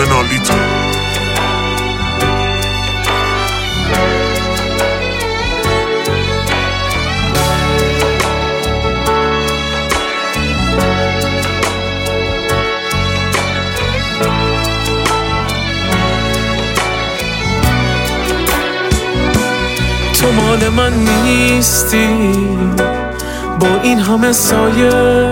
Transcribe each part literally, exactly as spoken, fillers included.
بنالیتو. تو مال من نیستی با این همه سایه،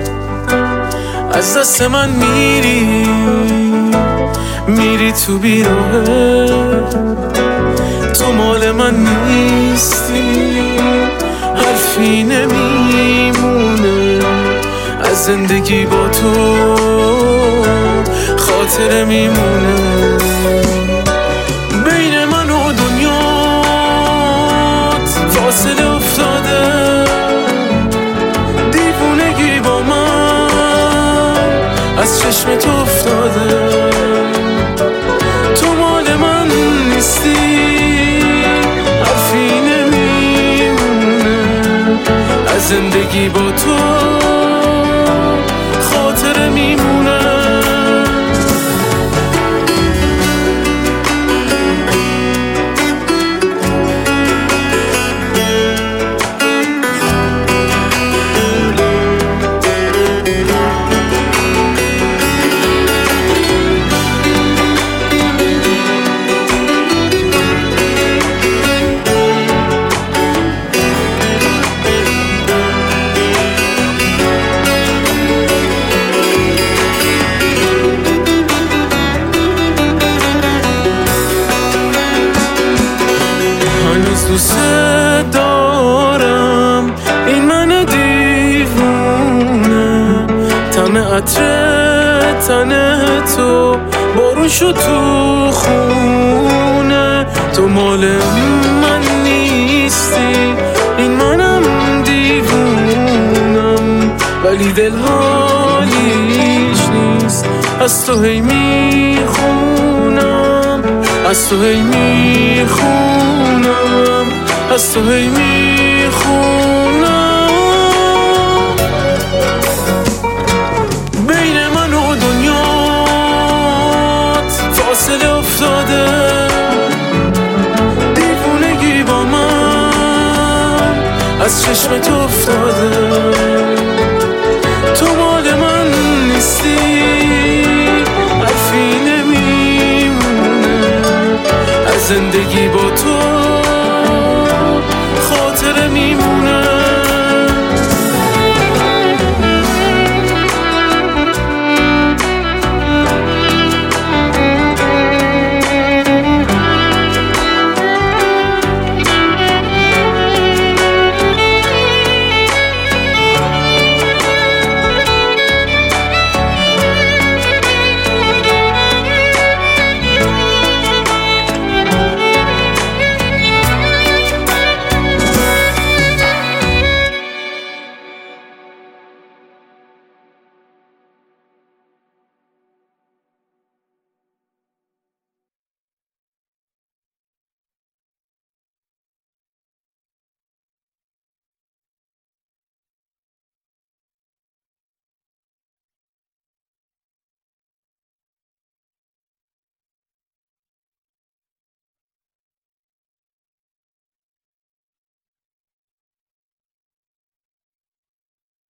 از دست من میری میری تو بیراهه. تو مال من نیستی، حرفی نمیمونه از زندگی با تو، خاطره میمونه بین من و دنیات فاصله افتاده. دیوونگی با من از چشم تو افتاده. تو مال من نیستی، حرفی نمیمونه از زندگی با تو، خاطره میمونه. دوست دارم این من دیوونه، طعم عطر تن تو بارون شد تو خونه. تو مال من نیستی، این منم دیوونم، ولی دل حالیش نیست. از تو هی میخونم، از تو هی میخونم، از تو هی میخونم. بین من و دنیات فاصله افتاده. دیوونگی با من از چشم تو افتاده. تو مال من نیستی، حرفی نمیمونه از زندگی